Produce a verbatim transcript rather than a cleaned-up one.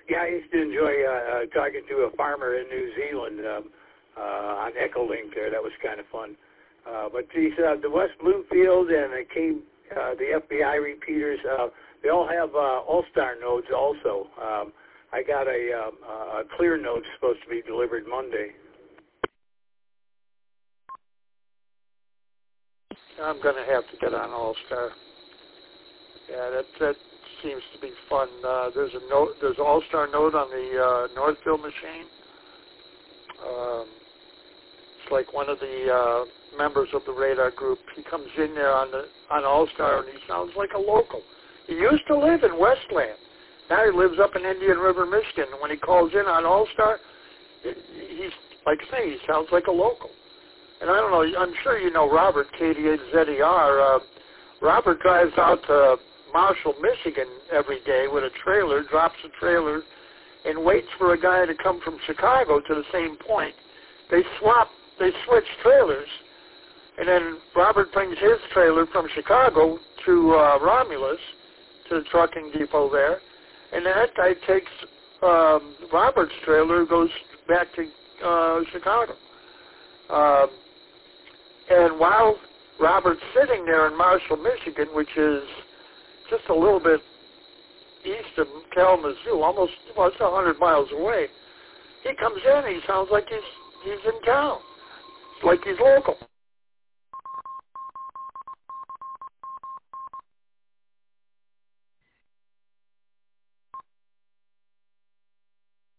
Yeah, I used to enjoy uh, uh, talking to a farmer in New Zealand um, uh, on Echolink there. That was kind of fun. Uh, but these, uh, the West Bloomfield and the K, uh, the F B I repeaters, uh, they all have uh, All-Star nodes also. Um, I got a, um, a clear node supposed to be delivered Monday. I'm going to have to get on All-Star. Yeah, that that seems to be fun. Uh, there's a note, there's an All-Star node on the uh, Northville machine. Um, it's like one of the uh, members of the radar group. He comes in there on the on All-Star, and he sounds like a local. He used to live in Westland. Now he lives up in Indian River, Michigan. And when he calls in on All-Star, he's, like I say, he sounds like a local. And I don't know, I'm sure you know Robert, K D eight Z E R. Uh, Robert drives out to Marshall, Michigan every day with a trailer, drops a trailer, and waits for a guy to come from Chicago to the same point. They swap, they switch trailers, and then Robert brings his trailer from Chicago to uh, Romulus, to the trucking depot there, and then that guy takes um, Robert's trailer, goes back to uh, Chicago. Um, and while Robert's sitting there in Marshall, Michigan, which is just a little bit east of Kalamazoo, almost, well, it's one hundred miles away, he comes in and he sounds like he's, he's in town. It's like he's local.